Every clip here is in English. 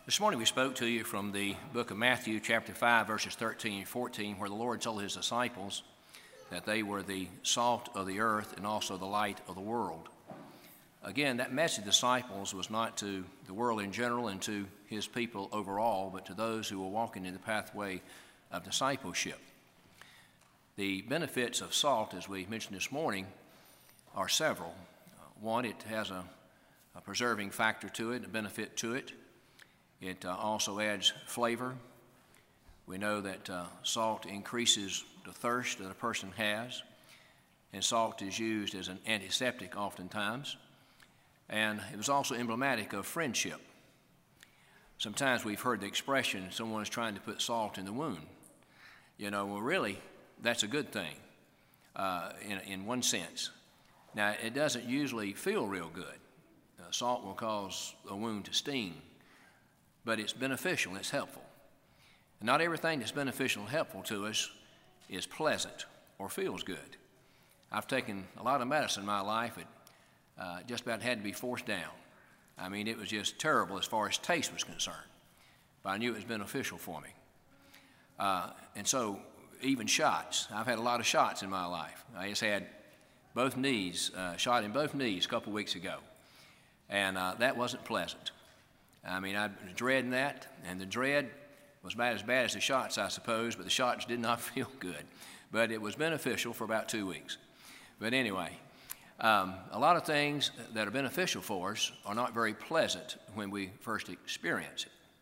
This morning we spoke to you from the book of Matthew, chapter 5, verses 13 and 14, where the Lord told his disciples that they were the salt of the earth and also the light of the world. Again, that message of disciples was not to the world in general and to his people overall, but to those who were walking in the pathway of discipleship. The benefits of salt, as we mentioned this morning, are several. One, it has a preserving factor to it, a benefit to it. It also adds flavor. We know that salt increases the thirst that a person has, and salt is used as an antiseptic oftentimes. And it was also emblematic of friendship. Sometimes we've heard the expression, someone is trying to put salt in the wound. Well, really, that's a good thing in one sense. Now, it doesn't usually feel real good. Salt will cause a wound to sting, but it's beneficial and it's helpful. And not everything that's beneficial and helpful to us is pleasant or feels good. I've taken a lot of medicine in my life. It just about had to be forced down. I mean, it was just terrible as far as taste was concerned, but I knew it was beneficial for me. And so even shots. I've had a lot of shots in my life. I just had both knees, shot in both knees a couple weeks ago, and that wasn't pleasant. I mean, I was dreading that, and the dread was about as bad as the shots, I suppose, but the shots did not feel good. But it was beneficial for about 2 weeks. But anyway, a lot of things that are beneficial for us are not very pleasant when we first experience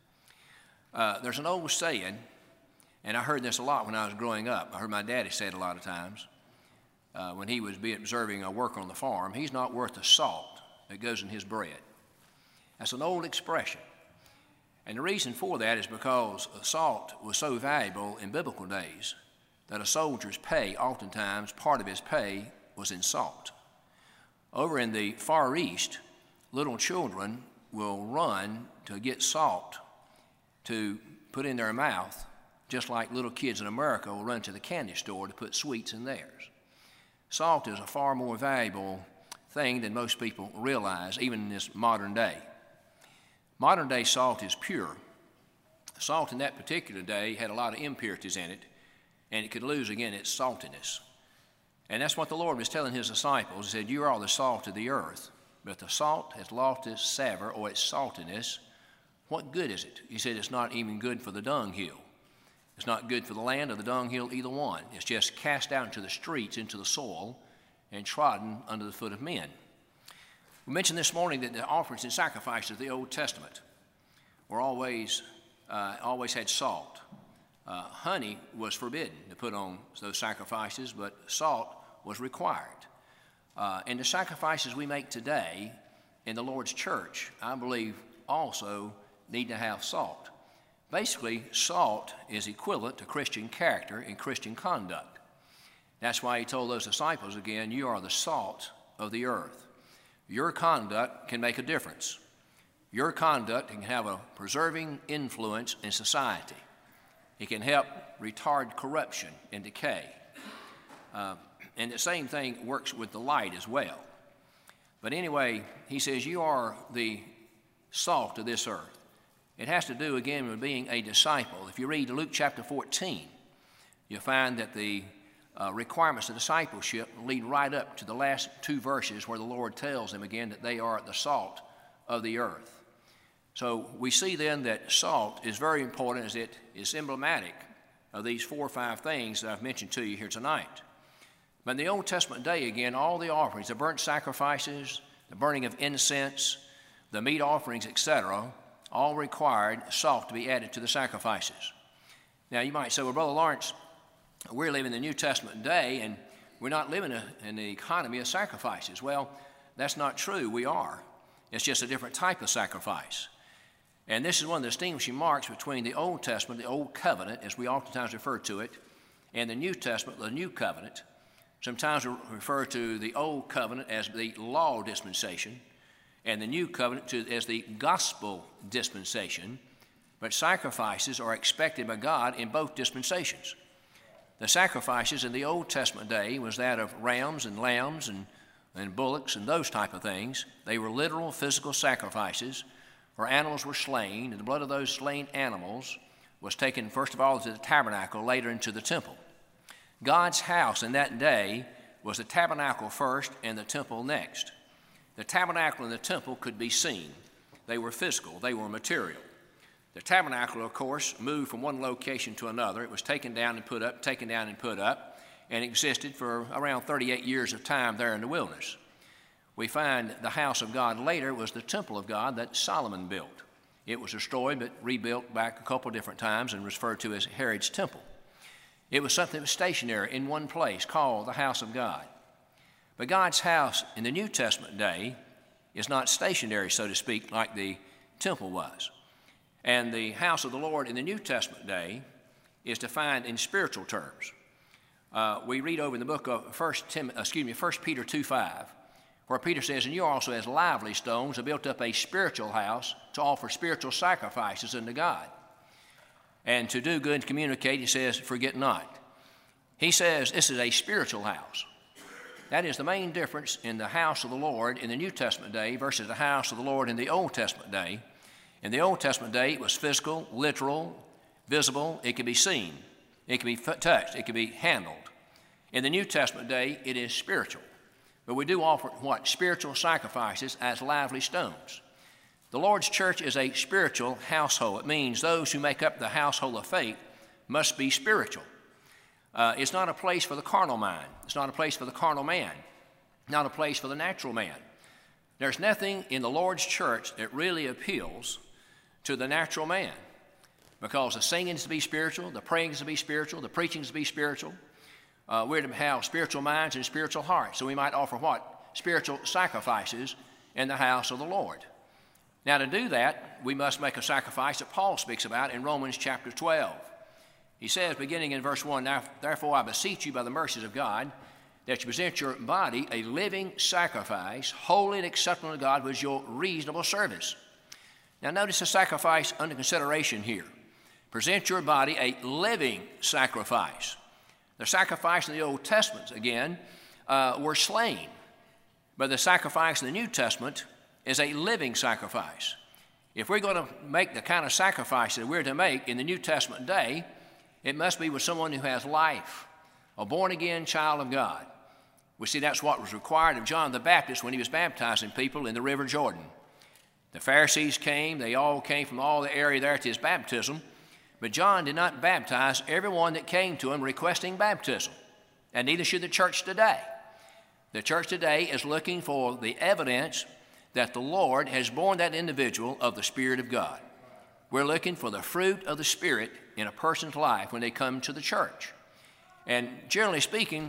it. There's an old saying, and I heard this a lot when I was growing up. I heard my daddy say it a lot of times when he was observing a worker on the farm. He's not worth the salt that goes in his bread. That's an old expression. And the reason for that is because salt was so valuable in biblical days that a soldier's pay, oftentimes part of his pay, was in salt. Over in the Far East, little children will run to get salt to put in their mouth, just like little kids in America will run to the candy store to put sweets in theirs. Salt is a far more valuable thing than most people realize, even in this modern day. Modern day salt is pure. Salt in that particular day had a lot of impurities in it, and it could lose again its saltiness. And that's what the Lord was telling his disciples. He said, "You are the salt of the earth, but if the salt has lost its savor or its saltiness, what good is it?" He said, "It's not even good for the dunghill. It's not good for the land or the dunghill, either one. It's just cast out into the streets, into the soil, and trodden under the foot of men." We mentioned this morning that the offerings and sacrifices of the Old Testament were always had salt. Honey was forbidden to put on those sacrifices, but salt was required. And the sacrifices we make today in the Lord's church, I believe, also need to have salt. Basically, salt is equivalent to Christian character and Christian conduct. That's why he told those disciples again, "You are the salt of the earth." Your conduct can make a difference. Your conduct can have a preserving influence in society. It can help retard corruption and decay. And the same thing works with the light as well. But anyway, he says, you are the salt of this earth. It has to do, again, with being a disciple. If you read Luke chapter 14, you'll find that the requirements of discipleship lead right up to the last two verses where the Lord tells them again that they are the salt of the earth. So we see then that salt is very important as it is emblematic of these 4 or 5 things that I've mentioned to you here tonight. But in the Old Testament day, again, all the offerings, the burnt sacrifices, the burning of incense, the meat offerings, etc., all required salt to be added to the sacrifices. Now you might say, well, Brother Lawrence, we're living in the New Testament day, and we're not living in the economy of sacrifices. Well, that's not true. We are. It's just a different type of sacrifice. And this is one of the distinguishing marks between the Old Testament, the Old Covenant, as we oftentimes refer to it, and the New Testament, the New Covenant. Sometimes we refer to the Old Covenant as the law dispensation, and the New Covenant as the gospel dispensation. But sacrifices are expected by God in both dispensations. The sacrifices in the Old Testament day was that of rams and lambs and bullocks and those type of things. They were literal physical sacrifices where animals were slain, and the blood of those slain animals was taken first of all to the tabernacle, later into the temple. God's house in that day was the tabernacle first and the temple next. The tabernacle and the temple could be seen. They were physical, they were material. The tabernacle, of course, moved from one location to another. It was taken down and put up, taken down and put up, and existed for around 38 years of time there in the wilderness. We find the house of God later was the temple of God that Solomon built. It was destroyed but rebuilt back a couple different times and referred to as Herod's temple. It was something that was stationary in one place called the house of God. But God's house in the New Testament day is not stationary, so to speak, like the temple was. And the house of the Lord in the New Testament day is defined in spiritual terms. We read over in the book of 1 Peter 2:5, where Peter says, "And you also as lively stones have built up a spiritual house to offer spiritual sacrifices unto God. And to do good and communicate," he says, "forget not." He says this is a spiritual house. That is the main difference in the house of the Lord in the New Testament day versus the house of the Lord in the Old Testament day. In the Old Testament day, it was physical, literal, visible. It could be seen. It could be touched. It could be handled. In the New Testament day, it is spiritual. But we do offer what? Spiritual sacrifices as lively stones. The Lord's church is a spiritual household. It means those who make up the household of faith must be spiritual. It's not a place for the carnal mind. It's not a place for the carnal man. Not a place for the natural man. There's nothing in the Lord's church that really appeals to the natural man, because the singing is to be spiritual, the praying is to be spiritual, the preaching is to be spiritual. We're to have spiritual minds and spiritual hearts. So we might offer what? Spiritual sacrifices in the house of the Lord. Now to do that, we must make a sacrifice that Paul speaks about in Romans chapter 12. He says, beginning in verse 1, "Therefore I beseech you by the mercies of God, that you present your body a living sacrifice, holy and acceptable to God, which is your reasonable service." Now notice the sacrifice under consideration here. Present your body a living sacrifice. The sacrifice in the Old Testament, again, were slain. But the sacrifice in the New Testament is a living sacrifice. If we're going to make the kind of sacrifice that we're to make in the New Testament day, it must be with someone who has life, a born-again child of God. We see that's what was required of John the Baptist when he was baptizing people in the River Jordan. The Pharisees came. They all came from all the area there to his baptism. But John did not baptize everyone that came to him requesting baptism, and neither should the church today. The church today is looking for the evidence that the Lord has born that individual of the Spirit of God. We're looking for the fruit of the Spirit in a person's life when they come to the church. And generally speaking,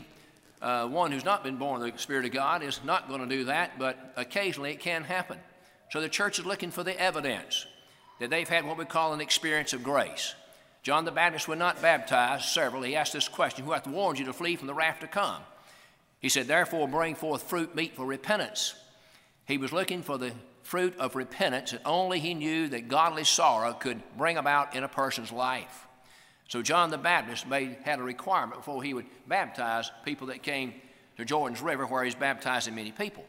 one who's not been born of the Spirit of God is not going to do that, but occasionally it can happen. So the church is looking for the evidence that they've had what we call an experience of grace. John the Baptist would not baptize several. He asked this question, "Who hath warned you to flee from the wrath to come?" He said, "Therefore bring forth fruit meet for repentance." He was looking for the fruit of repentance, and only he knew that godly sorrow could bring about in a person's life. So John the Baptist had a requirement before he would baptize people that came to Jordan's River, where he's baptizing many people.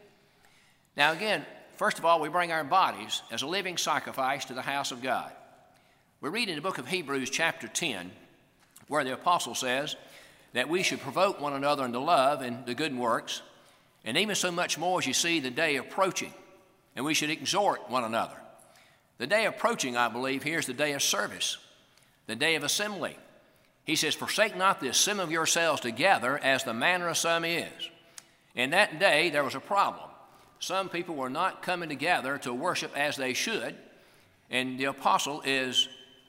Now again, first of all, we bring our bodies as a living sacrifice to the house of God. We read in the book of Hebrews chapter 10, where the apostle says that we should provoke one another unto love and to good works, and even so much more as you see the day approaching, and we should exhort one another. The day approaching, I believe, here is the day of service, the day of assembly. He says, "Forsake not the assembly of yourselves together, as the manner of some is." In that day, there was a problem. Some people were not coming together to worship as they should, and the apostle is,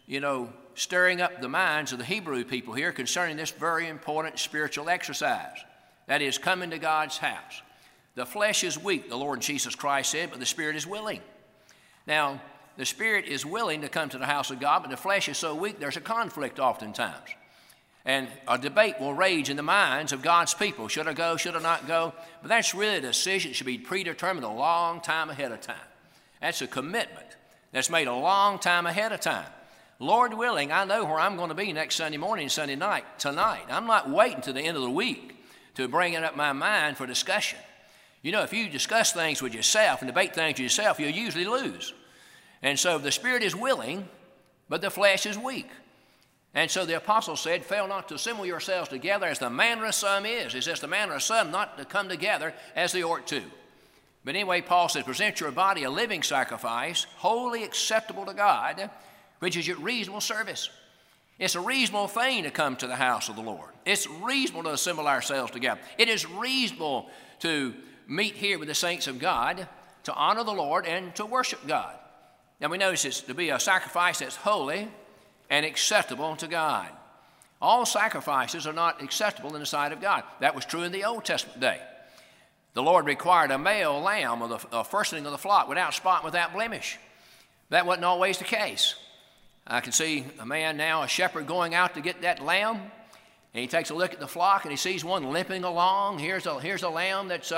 stirring up the minds of the Hebrew people here concerning this very important spiritual exercise. That is, coming to God's house. The flesh is weak, the Lord Jesus Christ said, but the Spirit is willing. Now, the Spirit is willing to come to the house of God, but the flesh is so weak there's a conflict oftentimes. And a debate will rage in the minds of God's people. Should I go? Should I not go? But that's really a decision that should be predetermined a long time ahead of time. That's a commitment that's made a long time ahead of time. Lord willing, I know where I'm going to be next Sunday morning and Sunday night, tonight. I'm not waiting to the end of the week to bring it up my mind for discussion. If you discuss things with yourself and debate things with yourself, you'll usually lose. And so the spirit is willing, but the flesh is weak. And so the apostle said, fail not to assemble yourselves together as the manner of some is. He says the manner of some not to come together as they ought to. But anyway, Paul says, present your body a living sacrifice, wholly acceptable to God, which is your reasonable service. It's a reasonable thing to come to the house of the Lord. It's reasonable to assemble ourselves together. It is reasonable to meet here with the saints of God, to honor the Lord and to worship God. Now we notice it's to be a sacrifice that's holy and acceptable to God. All sacrifices are not acceptable in the sight of God. That was true in the Old Testament day. The Lord required a male lamb of the firstling of the flock without spot, without blemish. That wasn't always the case. I can see a man now, a shepherd, going out to get that lamb, and he takes a look at the flock and he sees one limping along. Here's a lamb that's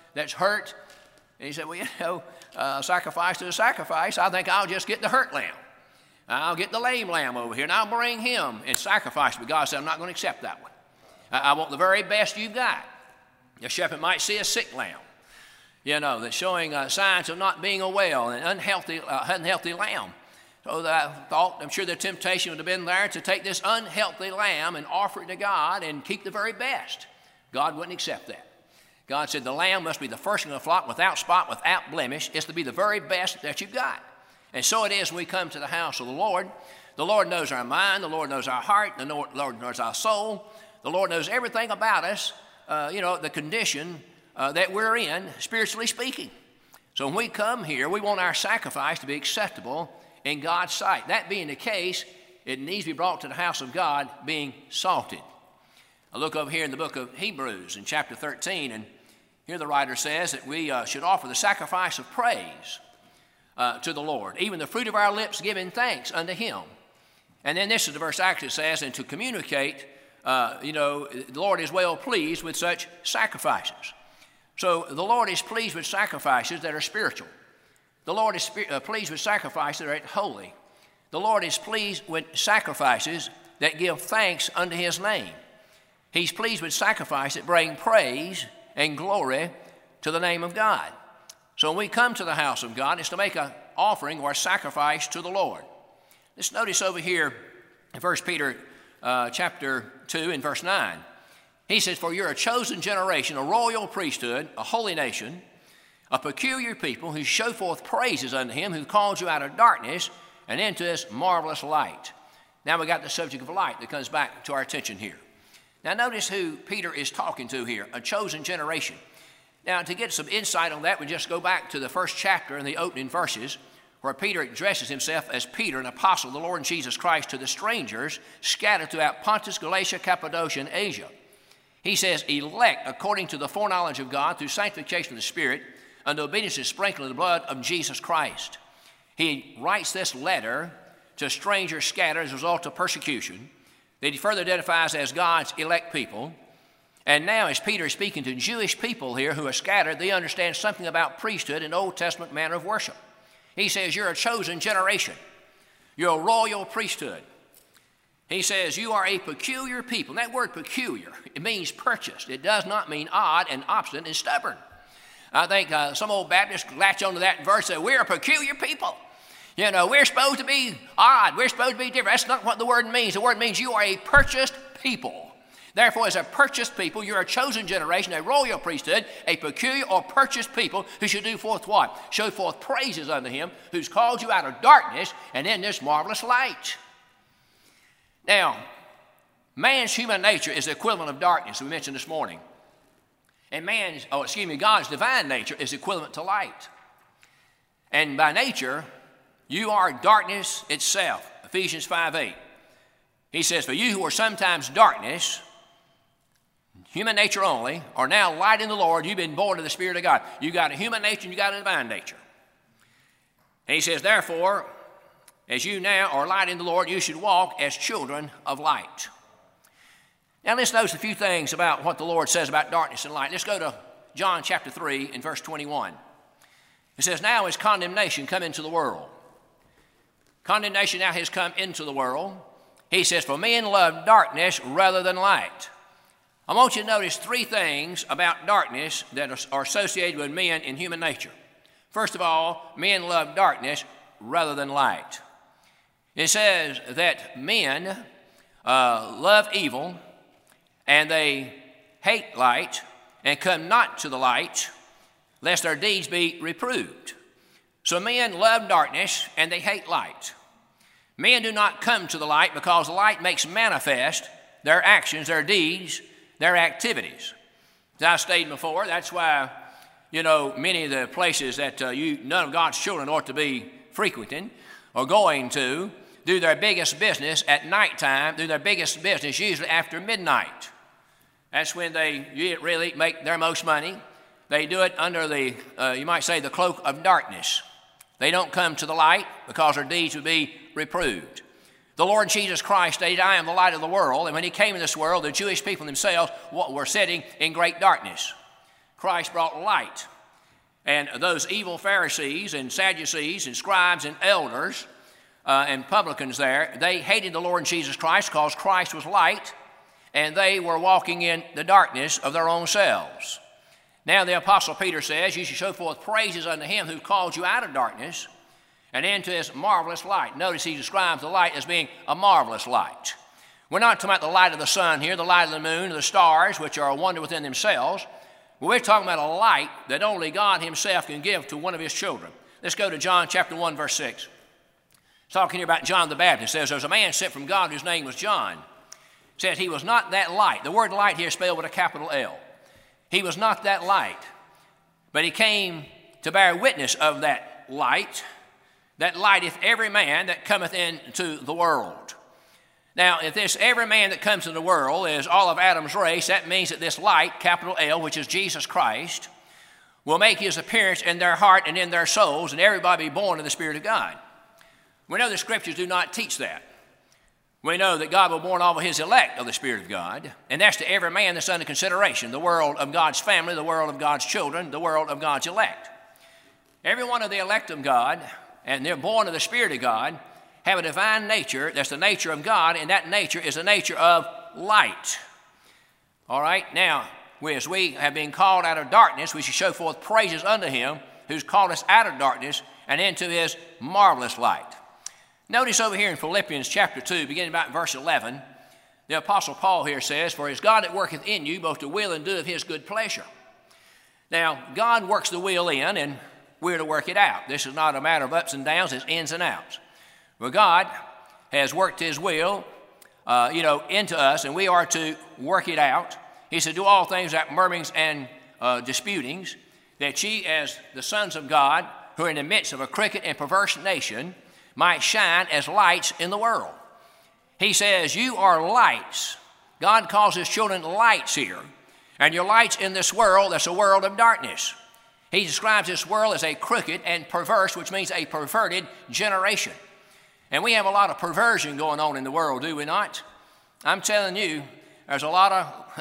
hurt. And he said, well, sacrifice to the sacrifice. I think I'll just get the hurt lamb. I'll get the lame lamb over here and I'll bring him and sacrifice. But God said, I'm not going to accept that one. I want the very best you've got. The shepherd might see a sick lamb, that's showing signs of not being a well, an unhealthy lamb. So I'm sure the temptation would have been there to take this unhealthy lamb and offer it to God and keep the very best. God wouldn't accept that. God said the lamb must be the firstling of the flock, without spot, without blemish. It's to be the very best that you've got. And so it is when we come to the house of the Lord. The Lord knows our mind. The Lord knows our heart. The Lord knows our soul. The Lord knows everything about us. The condition that we're in, spiritually speaking. So when we come here, we want our sacrifice to be acceptable in God's sight. That being the case, it needs to be brought to the house of God being salted. I look over here in the book of Hebrews in chapter 13, and here the writer says that we should offer the sacrifice of praise to the Lord, even the fruit of our lips giving thanks unto him. And then this is the verse actually says, and to communicate the Lord is well pleased with such sacrifices. So the Lord is pleased with sacrifices that are spiritual. The Lord is pleased with sacrifices that are holy. The Lord is pleased with sacrifices that give thanks unto his name. He's pleased with sacrifices that bring praise and glory to the name of God. So when we come to the house of God, it's to make an offering or a sacrifice to the Lord. Let's notice over here in 1 Peter chapter 2 and verse 9. He says, for you're a chosen generation, a royal priesthood, a holy nation, a peculiar people who show forth praises unto him who called you out of darkness and into this marvelous light. Now we got the subject of light that comes back to our attention here. Now notice who Peter is talking to here, a chosen generation. Now to get some insight on that, we just go back to the first chapter in the opening verses, where Peter addresses himself as Peter, an apostle of the Lord Jesus Christ, to the strangers scattered throughout Pontus, Galatia, Cappadocia, and Asia. He says, elect according to the foreknowledge of God through sanctification of the Spirit, unto obedience to sprinkling of the blood of Jesus Christ. He writes this letter to strangers scattered as a result of persecution that he further identifies as God's elect people. And now as Peter is speaking to Jewish people here who are scattered, they understand something about priesthood and Old Testament manner of worship. He says, you're a chosen generation. You're a royal priesthood. He says, you are a peculiar people. And that word peculiar, it means purchased. It does not mean odd and obstinate and stubborn. I think some old Baptists latch onto that verse and say, we're a peculiar people. We're supposed to be odd. We're supposed to be different. That's not what the word means. The word means you are a purchased people. Therefore, as a purchased people, you're a chosen generation, a royal priesthood, a peculiar or purchased people who should do forth what? Show forth praises unto him who's called you out of darkness and in this marvelous light. Now, man's human nature is the equivalent of darkness, we mentioned this morning. And God's divine nature is equivalent to light. And by nature, you are darkness itself. Ephesians 5:8. He says, for you who are sometimes darkness, human nature only, are now light in the Lord. You've been born of the Spirit of God. You got a human nature and you got a divine nature. And he says, therefore, as you now are light in the Lord, you should walk as children of light. Now let's notice a few things about what the Lord says about darkness and light. Let's go to John chapter 3 and verse 21. It says, now has condemnation come into the world. Condemnation now has come into the world. He says, for men love darkness rather than light. I want you to notice three things about darkness that are associated with men in human nature. First of all, men love darkness rather than light. It says that men love evil, and they hate light, and come not to the light, lest their deeds be reproved. So men love darkness, and they hate light. Men do not come to the light because the light makes manifest their actions, their deeds, their activities. As I stated before, that's why, many of the places that none of God's children ought to be frequenting or going to do their biggest business at nighttime, do their biggest business usually after midnight. That's when they really make their most money. They do it under the, you might say, the cloak of darkness. They don't come to the light because their deeds would be reproved. The Lord Jesus Christ stated, I am the light of the world. And when he came in this world, the Jewish people themselves were sitting in great darkness. Christ brought light. And those evil Pharisees and Sadducees and scribes and elders and publicans there, they hated the Lord Jesus Christ because Christ was light, and they were walking in the darkness of their own selves. Now the Apostle Peter says, you should show forth praises unto him who called you out of darkness and into his marvelous light. Notice he describes the light as being a marvelous light. We're not talking about the light of the sun here, the light of the moon, or the stars, which are a wonder within themselves. But we're talking about a light that only God himself can give to one of his children. Let's go to John chapter 1, verse 6. It's talking here about John the Baptist. It says, there's a man sent from God whose name was John. It says he was not that light. The word light here is spelled with a capital L. He was not that light, but he came to bear witness of that light lighteth every man that cometh into the world. Now, if this every man that comes into the world is all of Adam's race, that means that this light, capital L, which is Jesus Christ, will make his appearance in their heart and in their souls, and everybody be born of the Spirit of God. We know the Scriptures do not teach that. We know that God will born all of his elect of the Spirit of God, and that's to every man that's under consideration, the world of God's family, the world of God's children, the world of God's elect. Every one of the elect of God, and they're born of the Spirit of God, have a divine nature that's the nature of God, and that nature is the nature of light. All right, now, as we have been called out of darkness, we should show forth praises unto him who's called us out of darkness and into his marvelous light. Notice over here in Philippians chapter 2, beginning about verse 11, the Apostle Paul here says, for it is God that worketh in you both to will and do of his good pleasure. Now, God works the will in, and we're to work it out. This is not a matter of ups and downs, it's ins and outs. Well, God has worked his will, into us, and we are to work it out. He said, do all things without murmurings and disputings, that ye as the sons of God, who are in the midst of a crooked and perverse nation, might shine as lights in the world. He says, you are lights. God calls his children lights here. And you're lights in this world that's a world of darkness. He describes this world as a crooked and perverse, which means a perverted generation. And we have a lot of perversion going on in the world, do we not? I'm telling you, there's a lot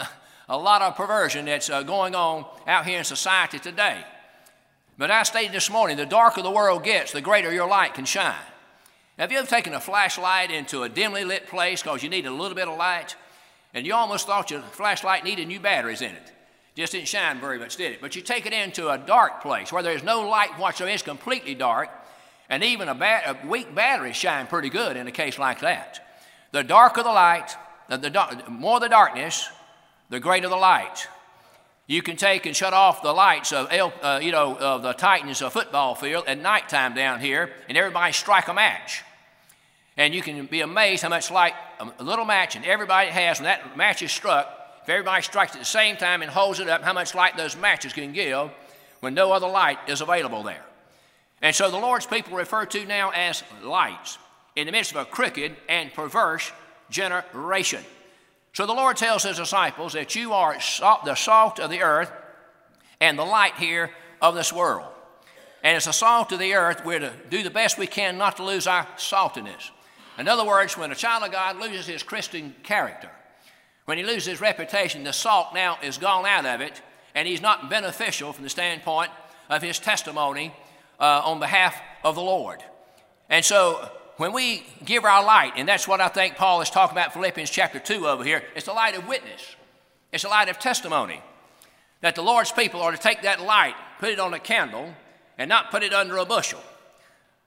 of perversion that's going on out here in society today. But I stated this morning, the darker the world gets, the greater your light can shine. Have you ever taken a flashlight into a dimly lit place because you need a little bit of light? And you almost thought your flashlight needed new batteries in it. Just didn't shine very much, did it? But you take it into a dark place where there's no light whatsoever, it's completely dark, and even a weak battery shine pretty good in a case like that. The darker the light, the more the darkness, the greater the light. You can take and shut off the lights of the Titans football field at nighttime down here, and everybody strike a match. And you can be amazed how much light a little match, and everybody has, when that match is struck, if everybody strikes at the same time and holds it up, how much light those matches can give when no other light is available there. And so the Lord's people are referred to now as lights in the midst of a crooked and perverse generation. So the Lord tells his disciples that you are the salt of the earth and the light here of this world. And as the salt of the earth, we're to do the best we can not to lose our saltiness. In other words, when a child of God loses his Christian character, when he loses his reputation, the salt now is gone out of it, and he's not beneficial from the standpoint of his testimony on behalf of the Lord. And so when we give our light, and that's what I think Paul is talking about in Philippians chapter 2 over here, it's the light of witness. It's the light of testimony. That the Lord's people are to take that light, put it on a candle, and not put it under a bushel.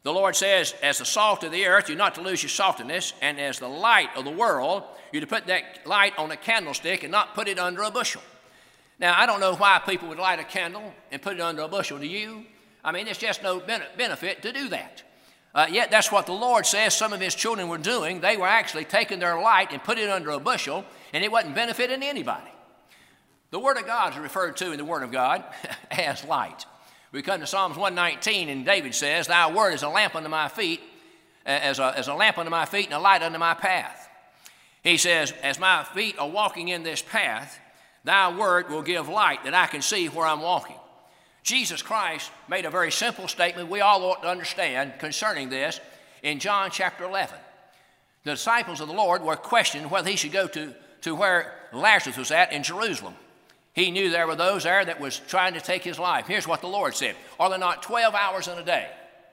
The Lord says, as the salt of the earth, you're not to lose your saltiness, and as the light of the world, you're to put that light on a candlestick and not put it under a bushel. Now, I don't know why people would light a candle and put it under a bushel. Do you? I mean, it's just no benefit to do that. Yet that's what the Lord says some of his children were doing. They were actually taking their light and put it under a bushel, and it wasn't benefiting anybody. The Word of God is referred to in the Word of God as light. We come to Psalms 119, and David says, thy word is a lamp unto my feet, as a lamp unto my feet and a light unto my path. He says, as my feet are walking in this path, thy word will give light that I can see where I'm walking. Jesus Christ made a very simple statement we all ought to understand concerning this in John chapter 11. The disciples of the Lord were questioning whether he should go to where Lazarus was at in Jerusalem. He knew there were those there that was trying to take his life. Here's what the Lord said. Are there not 12 hours in a day?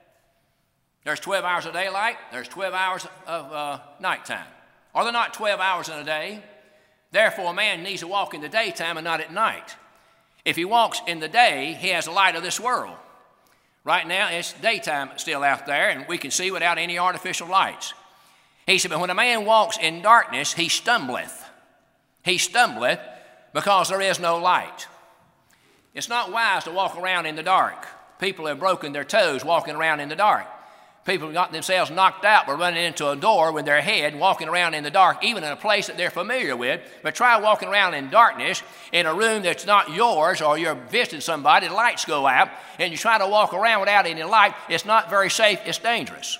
There's 12 hours of daylight. There's 12 hours of nighttime. Are there not 12 hours in a day? Therefore, a man needs to walk in the daytime and not at night. If he walks in the day, he has the light of this world. Right now, it's daytime still out there, and we can see without any artificial lights. He said, but when a man walks in darkness, he stumbleth. He stumbleth because there is no light. It's not wise to walk around in the dark. People have broken their toes walking around in the dark. People have gotten themselves knocked out by running into a door with their head, walking around in the dark, even in a place that they're familiar with. But try walking around in darkness in a room that's not yours, or you're visiting somebody, the lights go out, and you try to walk around without any light. It's not very safe. It's dangerous.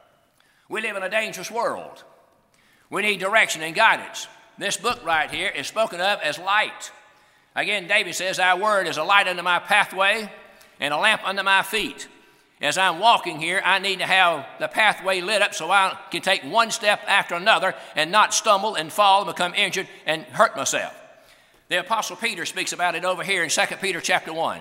We live in a dangerous world. We need direction and guidance. This book right here is spoken of as light. Again, David says, thy word is a light unto my pathway and a lamp unto my feet. As I'm walking here, I need to have the pathway lit up so I can take one step after another and not stumble and fall and become injured and hurt myself. The Apostle Peter speaks about it over here in 2 Peter chapter 1.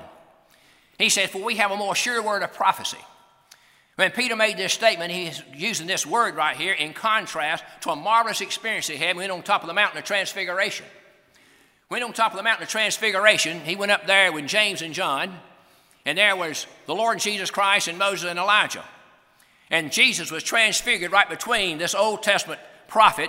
He said, for we have a more sure word of prophecy. When Peter made this statement, he's using this word right here in contrast to a marvelous experience he had when he went on top of the mountain of transfiguration. When he went on top of the mountain of transfiguration, he went up there with James and John, and there was the Lord Jesus Christ and Moses and Elijah. And Jesus was transfigured right between this Old Testament prophet,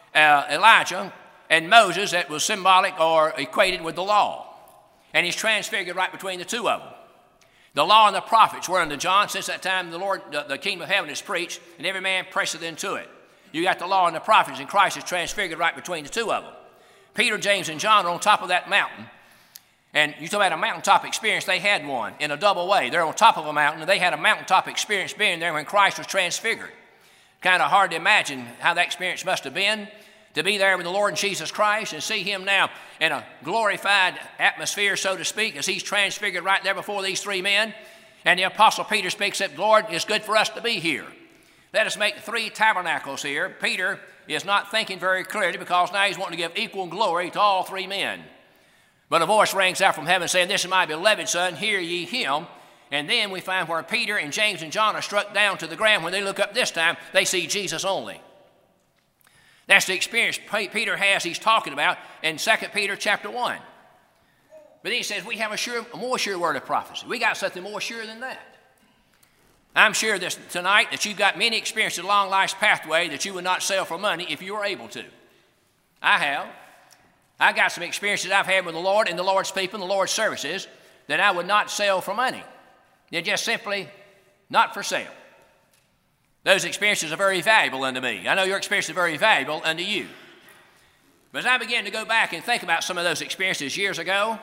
Elijah, and Moses, that was symbolic or equated with the law. And he's transfigured right between the two of them. The law and the prophets were unto John. Since that time, the kingdom of heaven is preached, and every man presseth into it. You got the law and the prophets, and Christ is transfigured right between the two of them. Peter, James, and John are on top of that mountain. And you talk about a mountaintop experience, they had one in a double way. They're on top of a mountain, and they had a mountaintop experience being there when Christ was transfigured. Kind of hard to imagine how that experience must have been, to be there with the Lord Jesus Christ and see him now in a glorified atmosphere, so to speak, as he's transfigured right there before these three men. And the Apostle Peter speaks that, Lord, it's good for us to be here. Let us make 3 tabernacles here. Peter is not thinking very clearly because now he's wanting to give equal glory to all 3 men. But a voice rings out from heaven saying, this is my beloved Son, hear ye him. And then we find where Peter and James and John are struck down to the ground. When they look up this time, they see Jesus only. That's the experience Peter has, he's talking about in 2 Peter chapter 1. But then he says, we have a more sure word of prophecy. We got something more sure than that. I'm sure tonight that you've got many experiences along life's pathway that you would not sell for money if you were able to. I have. I got some experiences I've had with the Lord and the Lord's people and the Lord's services that I would not sell for money. They're just simply not for sale. Those experiences are very valuable unto me. I know your experience is very valuable unto you. But as I began to go back and think about some of those experiences years ago,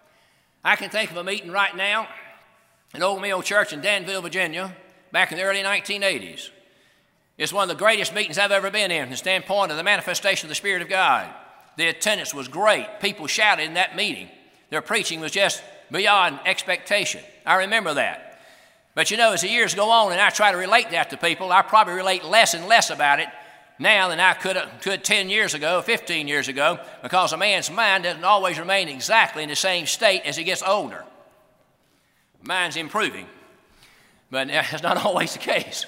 I can think of a meeting right now in Old Mill Church in Danville, Virginia, back in the early 1980s. It's one of the greatest meetings I've ever been in from the standpoint of the manifestation of the Spirit of God. The attendance was great. People shouted in that meeting. Their preaching was just beyond expectation. I remember that. But you know, as the years go on and I try to relate that to people, I probably relate less and less about it now than I could 10 years ago, 15 years ago, because a man's mind doesn't always remain exactly in the same state as he gets older. Mind's improving, but that's not always the case.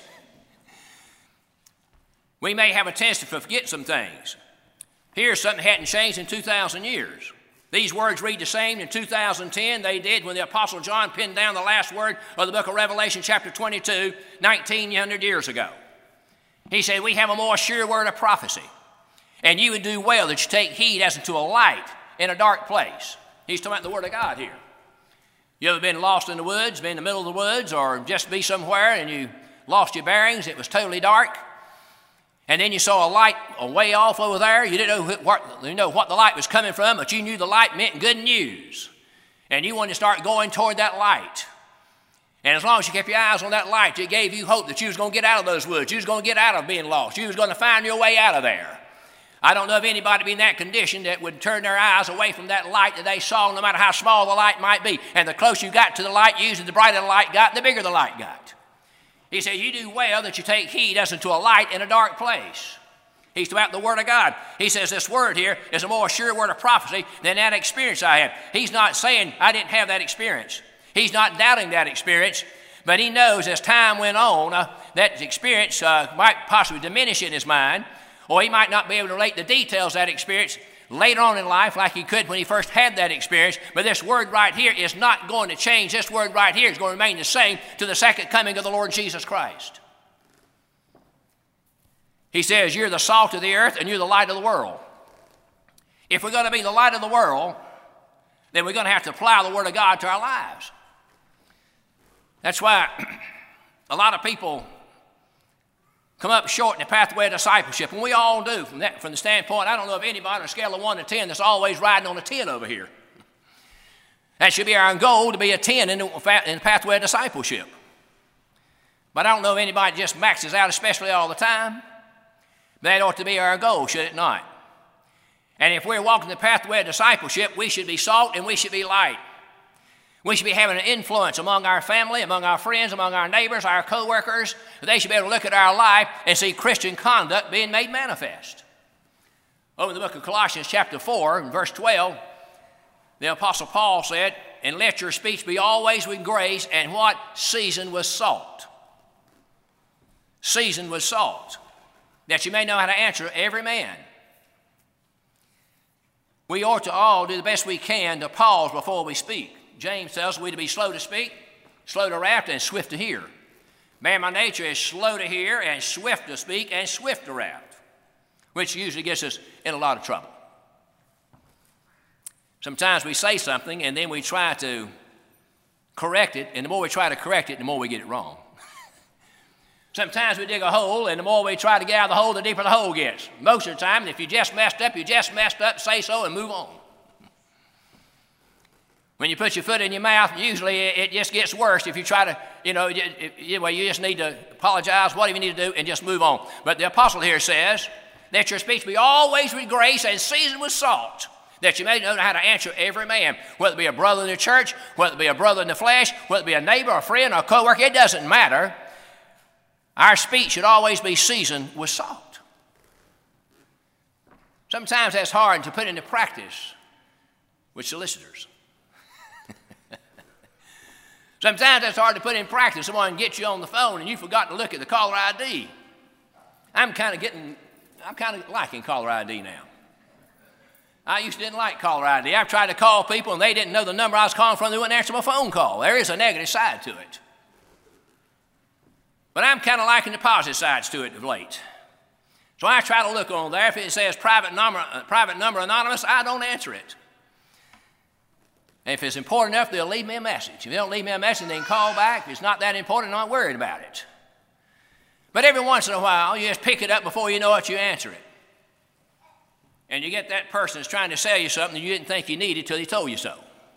We may have a tendency to forget some things. Here's something that hadn't changed in 2,000 years. These words read the same in 2010 they did when the Apostle John penned down the last word of the book of Revelation chapter 22, 1900 years ago. He said, we have a more sure word of prophecy, and you would do well that you take heed as unto a light in a dark place. He's talking about the word of God here. You ever been lost in the woods, been in the middle of the woods, or just be somewhere and you lost your bearings, it was totally dark, and then you saw a light way off over there. You didn't know what the light was coming from, but you knew the light meant good news, and you wanted to start going toward that light. And as long as you kept your eyes on that light, it gave you hope that you was going to get out of those woods. You was going to get out of being lost. You was going to find your way out of there. I don't know of anybody in that condition that would turn their eyes away from that light that they saw, no matter how small the light might be. And the closer you got to the light, usually the brighter the light got, the bigger the light got. He said, you do well that you take heed as unto a light in a dark place. He's about the word of God. He says this word here is a more sure word of prophecy than that experience I had. He's not saying I didn't have that experience. He's not doubting that experience, but he knows as time went on, that experience might possibly diminish in his mind, or he might not be able to relate the details of that experience later on in life like he could when he first had that experience. But this word right here is not going to change. This word right here is going to remain the same to the second coming of the Lord Jesus Christ. He says, you're the salt of the earth and you're the light of the world. If we're going to be the light of the world, then we're going to have to apply the word of God to our lives. That's why a lot of people come up short in the pathway of discipleship, and we all do from the standpoint, I don't know of anybody on a scale of 1 to 10 that's always riding on a 10 over here. That should be our goal, to be a 10 in the pathway of discipleship. But I don't know of anybody that just maxes out, especially all the time. That ought to be our goal, should it not? And if we're walking the pathway of discipleship, we should be salt and we should be light. We should be having an influence among our family, among our friends, among our neighbors, our co-workers. They should be able to look at our life and see Christian conduct being made manifest. Over in the book of Colossians chapter 4, and verse 12, the Apostle Paul said, and let your speech be always with grace, and what? Seasoned with salt. Seasoned with salt, that you may know how to answer every man. We ought to all do the best we can to pause before we speak. James tells us we to be slow to speak, slow to wrath, and swift to hear. Man by nature is slow to hear and swift to speak and swift to wrath, which usually gets us in a lot of trouble. Sometimes we say something and then we try to correct it, and the more we try to correct it, the more we get it wrong. Sometimes we dig a hole, and the more we try to get out of the hole, the deeper the hole gets. Most of the time, if you just messed up, say so and move on. When you put your foot in your mouth, usually it just gets worse. If you try to, you just need to apologize, whatever you need to do, and just move on. But the apostle here says, let your speech be always with grace and seasoned with salt, that you may know how to answer every man, whether it be a brother in the church, whether it be a brother in the flesh, whether it be a neighbor, a friend, or a co-worker, it doesn't matter. Our speech should always be seasoned with salt. Sometimes that's hard to put into practice with solicitors. Sometimes that's hard to put in practice. Someone gets you on the phone and you forgot to look at the caller ID. I'm kind of liking caller ID now. I used to didn't like caller ID. I've tried to call people and they didn't know the number I was calling from. They wouldn't answer my phone call. There is a negative side to it. But I'm kind of liking the positive sides to it of late. So I try to look on there. If it says private number anonymous, I don't answer it. And if it's important enough, they'll leave me a message. If they don't leave me a message, they can call back. If it's not that important, I'm not worried about it. But every once in a while, you just pick it up before you know it, you answer it. And you get that person that's trying to sell you something you didn't think you needed till he told you so.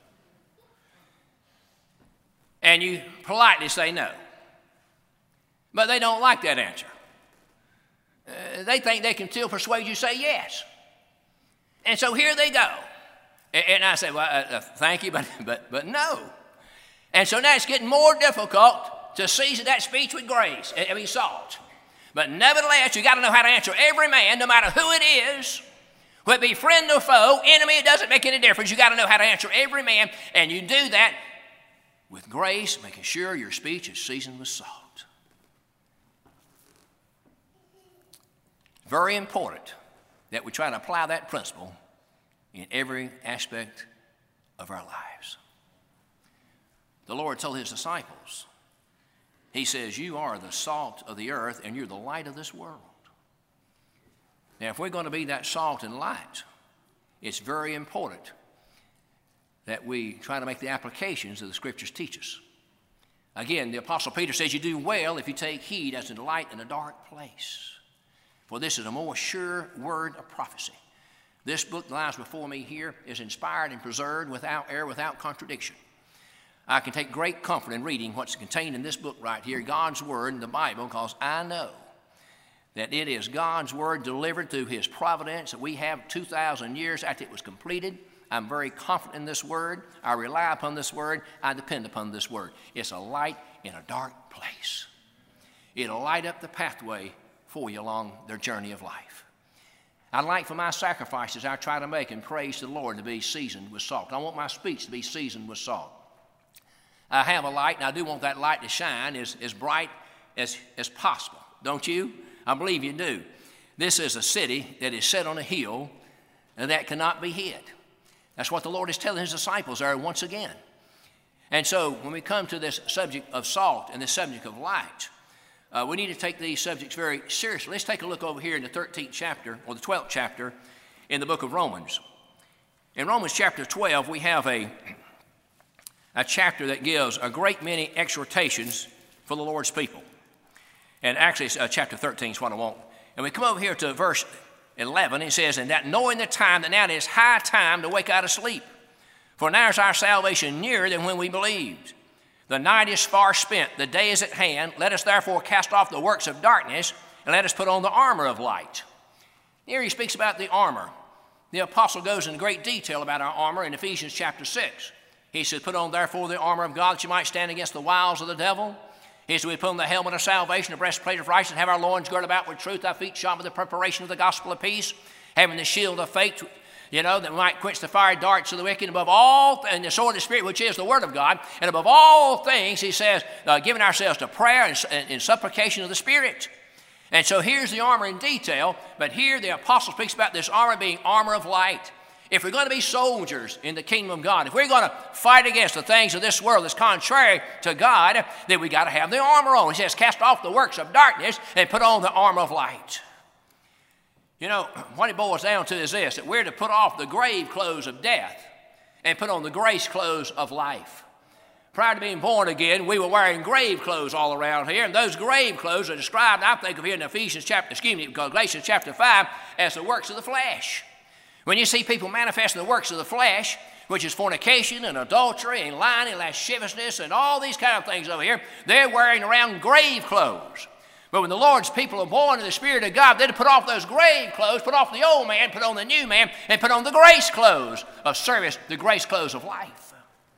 And you politely say no. But they don't like that answer. They think they can still persuade you to say yes. And so here they go. And I say, well, thank you, but no. And so now it's getting more difficult to season that speech with grace, salt. But nevertheless, you got to know how to answer every man, no matter who it is, whether it be friend or foe, enemy, it doesn't make any difference. You got to know how to answer every man, and you do that with grace, making sure your speech is seasoned with salt. Very important that we try to apply that principle in every aspect of our lives. The Lord told his disciples, he says, you are the salt of the earth and you're the light of this world. Now, if we're going to be that salt and light, it's very important that we try to make the applications that the Scriptures teach us. Again, the Apostle Peter says you do well if you take heed as to the light in a dark place. For this is a more sure word of prophecy. This book that lies before me here is inspired and preserved without error, without contradiction. I can take great comfort in reading what's contained in this book right here, God's Word in the Bible, because I know that it is God's Word delivered through His providence that we have 2,000 years after it was completed. I'm very confident in this Word. I rely upon this Word. I depend upon this Word. It's a light in a dark place. It'll light up the pathway for you along their journey of life. I'd like for my sacrifices I try to make in praise to the Lord to be seasoned with salt. I want my speech to be seasoned with salt. I have a light, and I do want that light to shine as bright as possible. Don't you? I believe you do. This is a city that is set on a hill and that cannot be hid. That's what the Lord is telling his disciples there once again. And so when we come to this subject of salt and this subject of light, we need to take these subjects very seriously. Let's take a look over here in the 13th chapter, or the 12th chapter, in the book of Romans. In Romans chapter 12, we have a chapter that gives a great many exhortations for the Lord's people. And actually, it's chapter 13 is what I want. And we come over here to verse 11. It says, and that knowing the time, that now it is high time to wake out of sleep. For now is our salvation nearer than when we believed. The night is far spent, the day is at hand. Let us therefore cast off the works of darkness, and let us put on the armor of light. Here he speaks about the armor. The apostle goes in great detail about our armor in Ephesians chapter 6. He said, put on therefore the armor of God that you might stand against the wiles of the devil. He said, we put on the helmet of salvation, the breastplate of righteousness, have our loins girded about with truth, our feet shod with the preparation of the gospel of peace, having the shield of faith, that we might quench the fiery darts of the wicked, above all, and the sword of the Spirit, which is the word of God. And above all things, he says, giving ourselves to prayer and supplication of the Spirit. And so here's the armor in detail, but here the apostle speaks about this armor being armor of light. If we're going to be soldiers in the kingdom of God, if we're going to fight against the things of this world that's contrary to God, then we got to have the armor on. He says, cast off the works of darkness and put on the armor of light. What it boils down to is this, that we're to put off the grave clothes of death and put on the grace clothes of life. Prior to being born again, we were wearing grave clothes all around here, and those grave clothes are described, I think, of here in Galatians chapter 5, as the works of the flesh. When you see people manifesting the works of the flesh, which is fornication and adultery and lying and lasciviousness and all these kind of things over here, they're wearing around grave clothes. But when the Lord's people are born in the Spirit of God, they're to put off those grave clothes, put off the old man, put on the new man, and put on the grace clothes of service, the grace clothes of life.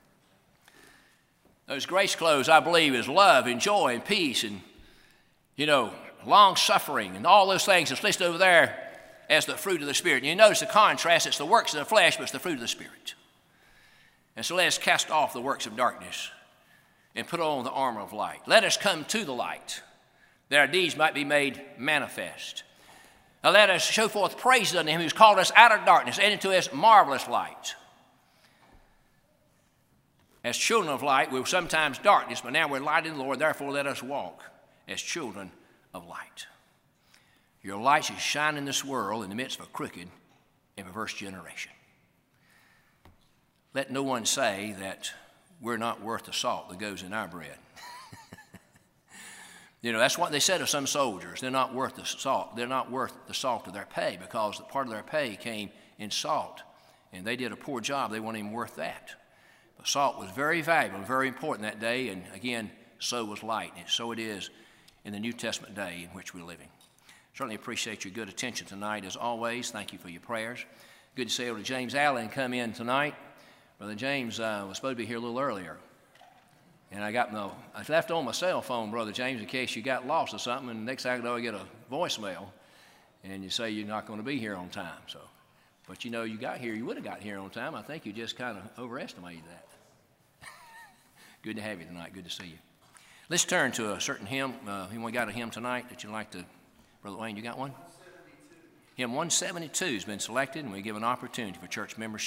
Those grace clothes, I believe, is love and joy and peace and, long-suffering and all those things that's listed over there as the fruit of the Spirit. And you notice the contrast, it's the works of the flesh, but it's the fruit of the Spirit. And so let us cast off the works of darkness and put on the armor of light. Let us come to the light, that our deeds might be made manifest. Now let us show forth praise unto him who's called us out of darkness and into his marvelous light. As children of light, we were sometimes darkness, but now we're light in the Lord. Therefore let us walk as children of light. Your light should shine in this world in the midst of a crooked and perverse generation. Let no one say that we're not worth the salt that goes in our bread. That's what they said of some soldiers. They're not worth the salt. They're not worth the salt of their pay because part of their pay came in salt. And they did a poor job. They weren't even worth that. But salt was very valuable and very important that day. And again, so was light. And so it is in the New Testament day in which we're living. Certainly appreciate your good attention tonight as always. Thank you for your prayers. Good to see Elder James Allen come in tonight. Brother James was supposed to be here a little earlier. And I left on my cell phone, Brother James, in case you got lost or something. And next thing I know, I get a voicemail. And you say you're not going to be here on time. But you got here. You would have got here on time. I think you just kind of overestimated that. Good to have you tonight. Good to see you. Let's turn to a certain hymn. We got a hymn tonight that you'd like to... Brother Wayne, you got one? 172. Hymn 172 has been selected, and we give an opportunity for church membership.